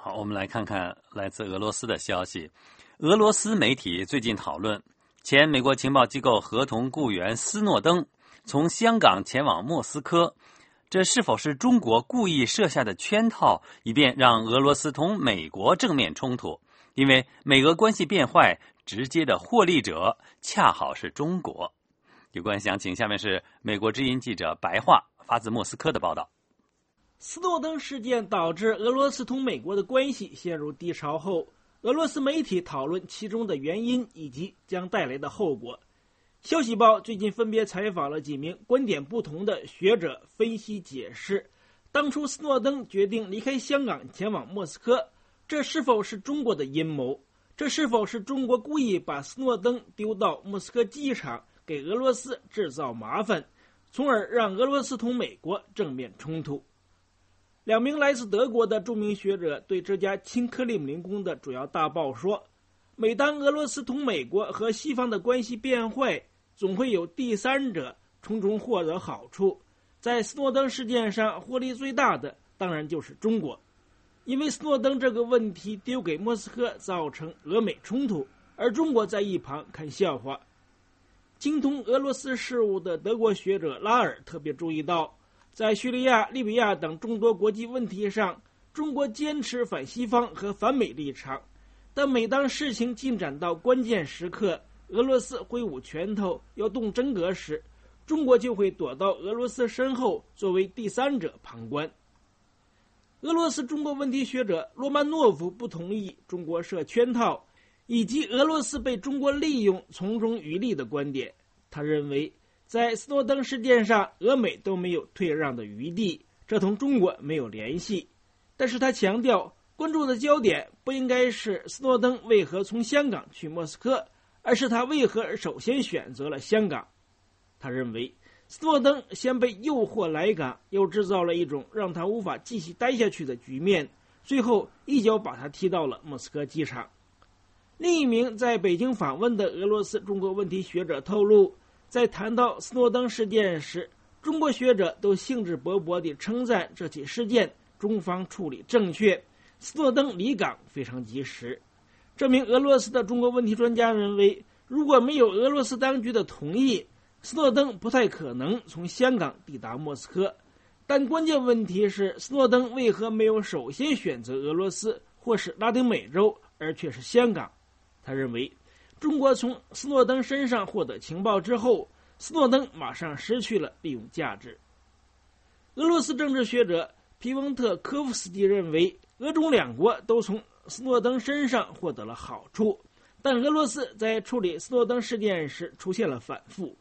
好，我们来看看来自俄罗斯的消息。俄罗斯媒体最近讨论，前美国情报机构合同雇员斯诺登从香港前往莫斯科，这是否是中国故意设下的圈套，以便让俄罗斯同美国正面冲突？因为美俄关系变坏，直接的获利者恰好是中国。有关详情，下面是美国之音记者白桦发自莫斯科的报道。 斯诺登事件导致俄罗斯同美国的关系陷入低潮后，俄罗斯媒体讨论其中的原因以及将带来的后果。消息报最近分别采访了几名观点不同的学者，分析解释当初斯诺登决定离开香港前往莫斯科，这是否是中国的阴谋？这是否是中国故意把斯诺登丢到莫斯科机场，给俄罗斯制造麻烦，从而让俄罗斯同美国正面冲突？两名来自德国的著名学者对这家亲克里姆林宫的主要大报说，每当俄罗斯同美国和西方的关系变坏，总会有第三者从中获得好处。在斯诺登事件上获利最大的当然就是中国，因为斯诺登这个问题丢给莫斯科，造成俄美冲突，而中国在一旁看笑话。精通俄罗斯事务的德国学者拉尔特别注意到，在叙利亚、利比亚等众多国际问题上，中国坚持反西方和反美立场，但每当事情进展到关键时刻，俄罗斯挥舞拳头要动真格时，中国就会躲到俄罗斯身后，作为第三者旁观。俄罗斯中国问题学者罗曼诺夫不同意中国设圈套，以及俄罗斯被中国利用从中渔利的观点。他认为，在斯诺登事件上，俄美都没有退让的余地，这同中国没有联系。但是他强调，关注的焦点不应该是斯诺登为何从香港去莫斯科，而是他为何首先选择了香港。他认为，斯诺登先被诱惑来港，又制造了一种让他无法继续待下去的局面，最后一脚把他踢到了莫斯科机场。另一名在北京访问的俄罗斯中国问题学者透露，在谈到斯诺登事件时，中国学者都兴致勃勃地称赞这起事件中方处理正确，斯诺登离港非常及时。这名俄罗斯的中国问题专家认为，如果没有俄罗斯当局的同意，斯诺登不太可能从香港抵达莫斯科。但关键问题是，斯诺登为何没有首先选择俄罗斯或是拉丁美洲，而却是香港？他认为，中国从斯诺登身上获得情报之后，斯诺登马上失去了利用价值。俄罗斯政治学者皮翁特科夫斯基认为，俄中两国都从斯诺登身上获得了好处，但俄罗斯在处理斯诺登事件时出现了反复。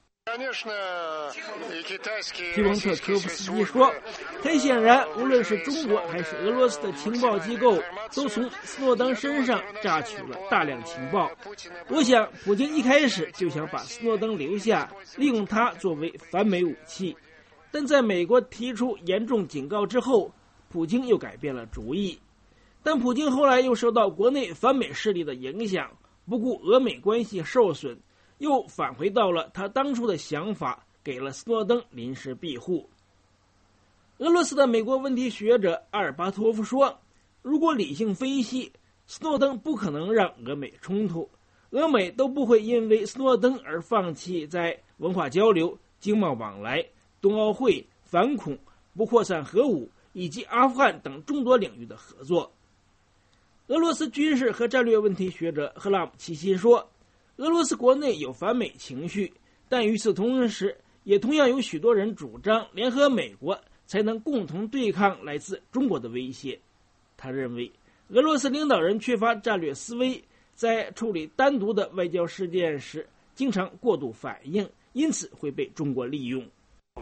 皮翁特科夫斯基说，很显然，无论是中国还是俄罗斯的情报机构，都从斯诺登身上榨取了大量情报。我想，普京一开始就想把斯诺登留下，利用他作为反美武器。但在美国提出严重警告之后，普京又改变了主意。但普京后来又受到国内反美势力的影响，不顾俄美关系受损，又返回到了他当初的想法，给了斯诺登临时庇护。俄罗斯的美国问题学者阿尔巴托夫说，如果理性分析，斯诺登不可能让俄美冲突，俄美都不会因为斯诺登而放弃在文化交流、经贸往来、冬奥会、反恐、不扩散核武以及阿富汗等众多领域的合作。俄罗斯军事和战略问题学者赫拉姆齐辛说，俄罗斯国内有反美情绪，但与此同时，也同样有许多人主张联合美国才能共同对抗来自中国的威胁。他认为，俄罗斯领导人缺乏战略思维，在处理单独的外交事件时，经常过度反应，因此会被中国利用。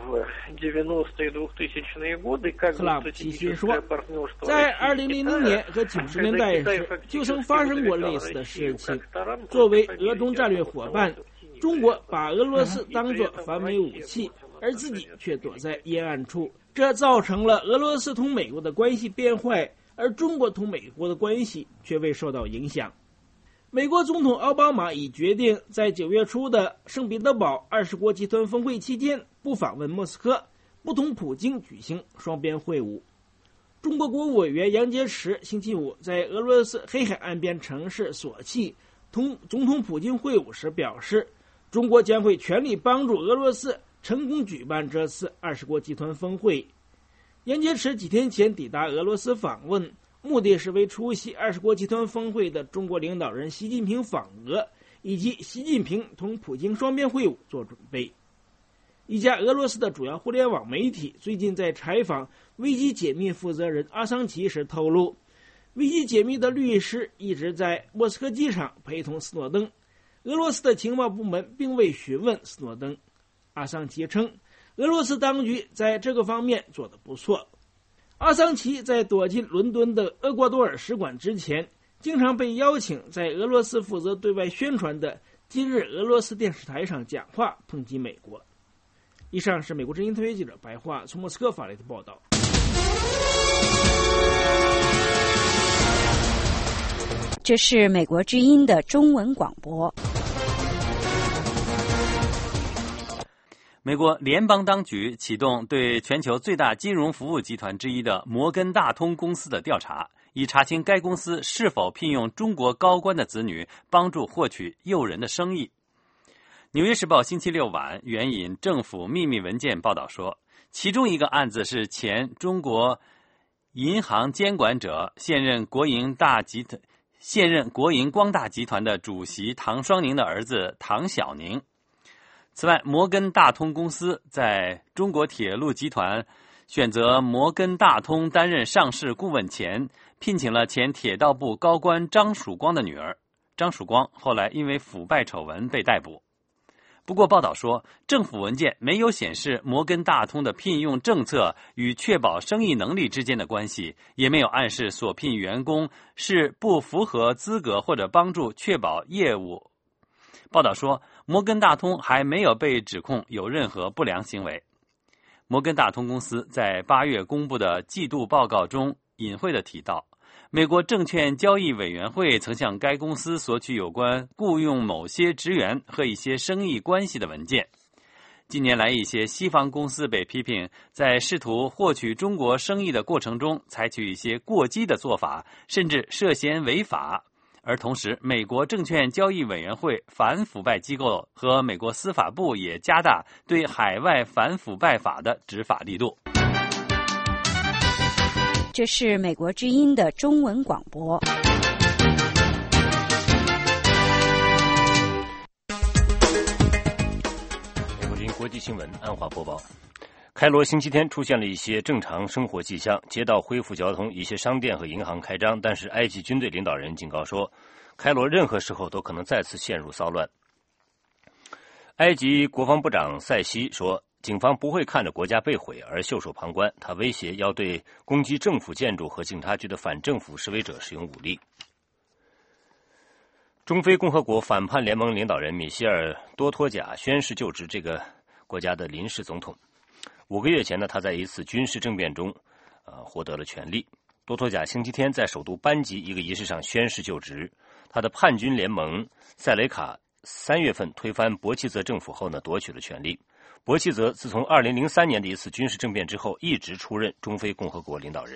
克拉姆齐辛说，在二零零零年和九十年代时，就曾发生过类似的事情。作为俄中战略伙伴，中国把俄罗斯当作反美武器，而自己却躲在阴暗处，这造成了俄罗斯同美国的关系变坏，而中国同美国的关系却未受到影响。美国总统奥巴马已决定在九月初的圣彼得堡二十国集团峰会期间不访问莫斯科，不同普京举行双边会晤。 中国国务委员杨洁篪星期五在俄罗斯黑海岸边城市索契同总统普京会晤时表示，中国将会全力帮助俄罗斯成功举办这次二十国集团峰会。杨洁篪几天前抵达俄罗斯访问，目的是为出席二十国集团峰会的中国领导人习近平访俄，以及习近平同普京双边会晤做准备。一家俄罗斯的主要互联网媒体最近在采访危机解密负责人阿桑奇时透露，危机解密的律师一直在莫斯科机场陪同斯诺登，俄罗斯的情报部门并未询问斯诺登。阿桑奇称，俄罗斯当局在这个方面做得不错。阿桑奇在躲进伦敦的厄瓜多尔使馆之前，经常被邀请在俄罗斯负责对外宣传的今日俄罗斯电视台上讲话，抨击美国。以上是美国之音特约记者白桦从莫斯科发来的报道。 这是美国之音的中文广播。 美国联邦当局启动对全球最大金融服务集团之一的摩根大通公司的调查，以查清该公司是否聘用中国高官的子女，帮助获取诱人的生意。纽约时报星期六晚援引政府秘密文件报道说，其中一个案子是前中国银行监管者、现任国营大集团、现任国营光大集团的主席唐双宁的儿子唐小宁。此外，摩根大通公司在中国铁路集团选择摩根大通担任上市顾问前，聘请了前铁道部高官张曙光的女儿。张曙光后来因为腐败丑闻被逮捕。不过报道说，政府文件没有显示摩根大通的聘用政策与确保生意能力之间的关系，也没有暗示所聘员工是不符合资格或者帮助确保业务。报道说，摩根大通还没有被指控有任何不良行为。摩根大通公司在八月公布的季度报告中隐晦地提到，美国证券交易委员会曾向该公司索取有关雇佣某些职员和一些生意关系的文件。近年来，一些西方公司被批评在试图获取中国生意的过程中采取一些过激的做法，甚至涉嫌违法。而同时，美国证券交易委员会反腐败机构和美国司法部也加大对海外反腐败法的执法力度。 这是美国之音的中文广播。 美国之音国际新闻安华播报。开罗星期天出现了一些正常生活迹象，街道恢复交通，一些商店和银行开张，但是埃及军队领导人警告说，开罗任何时候都可能再次陷入骚乱。埃及国防部长塞西说，警方不会看着国家被毁而袖手旁观，他威胁要对攻击政府建筑和警察局的反政府示威者使用武力。中非共和国反叛联盟领导人米歇尔多托贾宣誓就职这个国家的临时总统。五个月前呢，他在一次军事政变中呃，获得了权力。多托贾星期天在首都班吉一个仪式上宣誓就职。他的叛军联盟塞雷卡三月份推翻伯齐泽政府后呢，夺取了权力。伯齐泽自从二零零三年的一次军事政变之后，一直出任中非共和国领导人。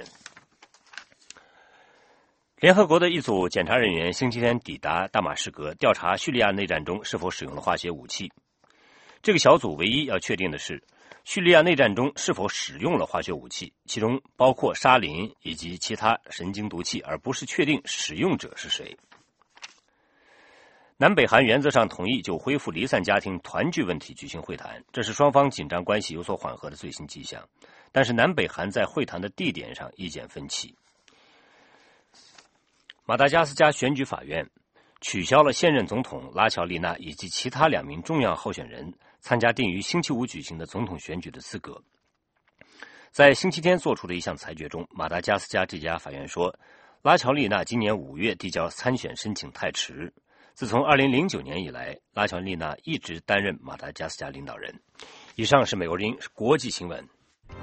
联合国的一组检查人员星期天抵达大马士革，调查叙利亚内战中是否使用了化学武器。这个小组唯一要确定的是，叙利亚内战中是否使用了化学武器，其中包括沙林以及其他神经毒气，而不是确定使用者是谁。南北韩原则上同意就恢复离散家庭团聚问题举行会谈，这是双方紧张关系有所缓和的最新迹象。但是南北韩在会谈的地点上意见分歧。马达加斯加选举法院取消了现任总统拉乔丽娜以及其他两名重要候选人参加定于星期五举行的总统选举的资格。在星期天做出的一项裁决中，马达加斯加这家法院说，拉乔丽娜今年五月递交参选申请太迟。自从二零零九年以来，拉乔丽娜一直担任马达加斯加领导人。以上是美国之音国际新闻。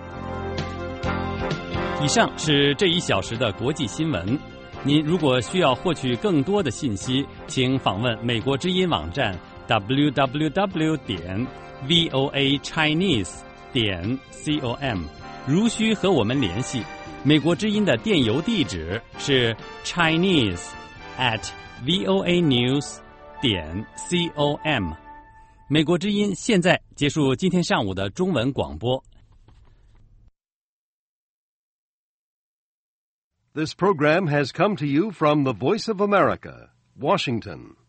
以上是这一小时的国际新闻。您如果需要获取更多的信息，请访问美国之音网站 double-u double-u double-u 点 voa chinese 点 com。如需和我们联系， 美国之音的电邮地址是 Chinese at voa news 点 com。美国之音现在结束今天上午的中文广播。 This program has come to you from the Voice of America, Washington.